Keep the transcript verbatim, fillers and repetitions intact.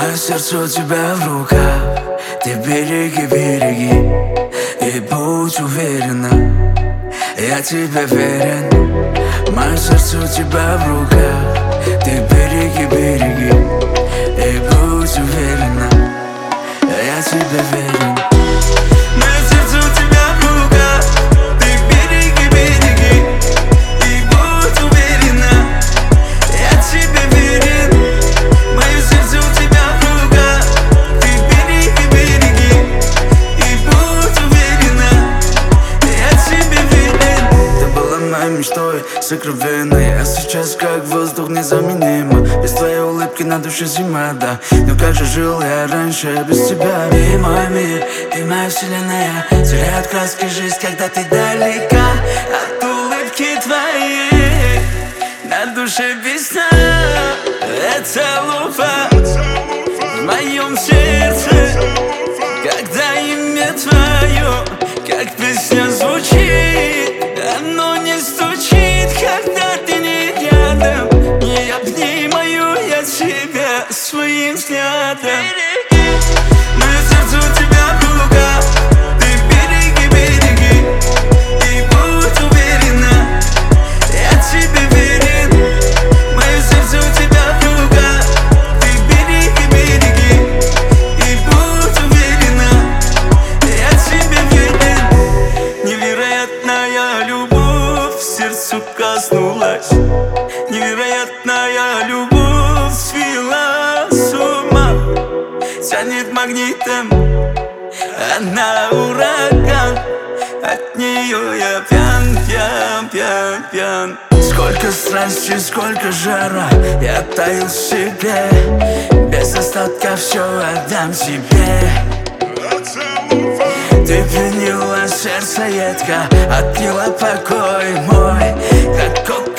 Мое сердце у тебя в руках, ты береги, береги, и будь уверена, я тебе верен. Мое сердце у тебя в руках, ты береги, береги, и будь уверена, я тебе верен. Мое сердце у тебя в руках, ты береги, береги, и будь уверена, я тебе верен. Мое сердце у тебя в руках, ты береги, береги, и будь уверена, я тебе верен. Ты была моей мечтой, сокровенной, а сейчас как воздух незаменима. Без твоей улыбки на душе зима, да. Но как же жил я раньше без тебя? Ты мой мир, ты моя вселенная, теряют краски жизнь, когда ты далека от улыбки твоей. На душе весна, это луфа в моем сердце, когда имя твое, как песня звучит, оно не стучит, когда ты не рядом. Не обнимаю я тебя своим взглядом. Мое сердце у тебя в руках, ты береги, береги, и будь уверена, я тебе верен. Мое сердце у тебя в руках, ты береги, береги, и будь уверена, я тебе верен. Невероятная любовь сердцу коснулась, невероятная любовь свела с ума. Тянет магнитом, она ураган, от нее я пьян, пьян, пьян, пьян. Сколько страсти, сколько жара, я таю в себе, без остатка все отдам тебе. Ты пьянила сердце едко, отпила покой мой, как кока.